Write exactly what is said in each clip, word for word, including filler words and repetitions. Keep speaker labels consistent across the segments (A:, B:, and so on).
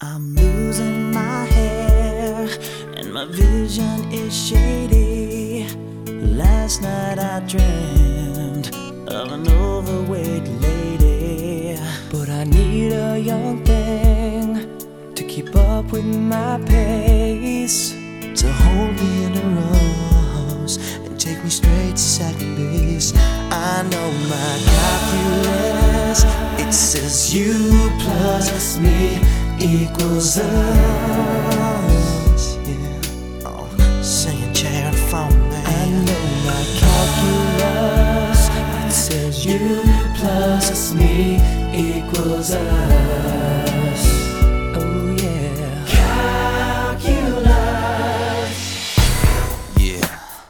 A: I'm losing my hair and my vision is shady. Last night I dreamed of an overweight lady, but I need a young thing to keep up with my pace, to hold me in her arms and take me straight to second base. I know my calculus, it says you plus me equals us. Yeah. Oh, singing chair and phone, man. I know my calculus, it says you plus me equals us. Oh yeah. Calculus. Yeah.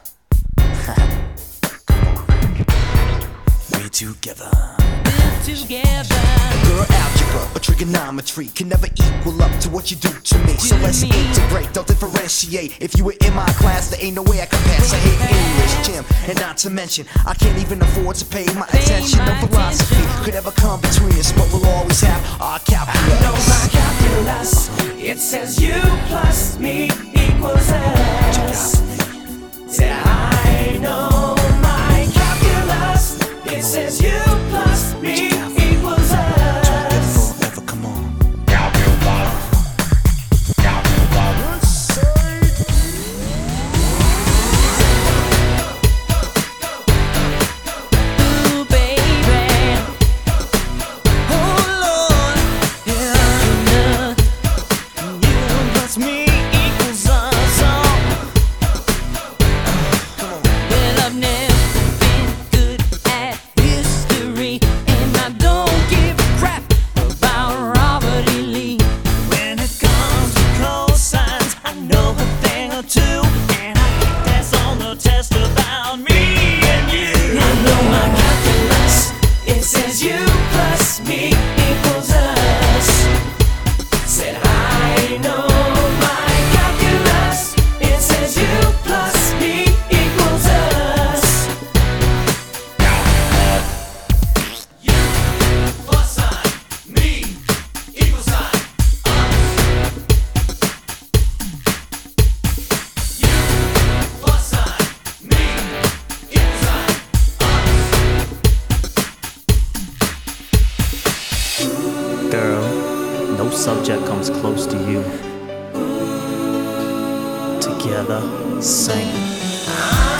A: We together.
B: Together.
C: Girl, algebra or trigonometry can never equal up to what you do to me. So let's integrate, don't differentiate. If you were in my class, there ain't no way I can pass. I hate English, gym, and not to mention I can't even afford to pay my attention. No philosophy could ever come between us, but we'll always have our calculus.
D: I know my calculus, it says you plus me equals us. Say I know my calculus, it says you plus me equals us.
C: Forever, come on.
B: Ooh, baby. Oh, Lord. Yeah. You plus me equals us all. Well, I've never been good at history, and I don't give a crap about Robert E. Lee.
A: When it comes to cosines, I know a thing or two, and I think that's on the test about me and you.
D: I know my calculus, it says you plus me equals us. Said I know my calculus, it says you plus me equals us. You plus sign me equals sign us. You plus sign me equals sign
E: Girl, no subject comes close to you. Together, sing.
D: I